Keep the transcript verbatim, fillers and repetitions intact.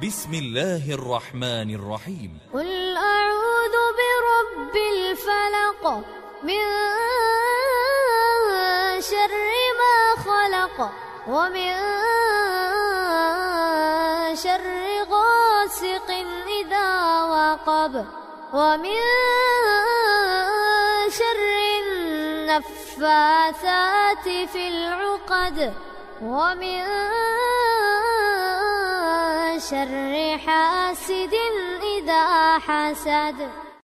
بسم الله الرحمن الرحيم. قل أعوذ برب الفلق من شر ما خلق ومن شر غاسق إذا وقب ومن شر النفاثات في العقد ومن شر حاسد إذا حسد.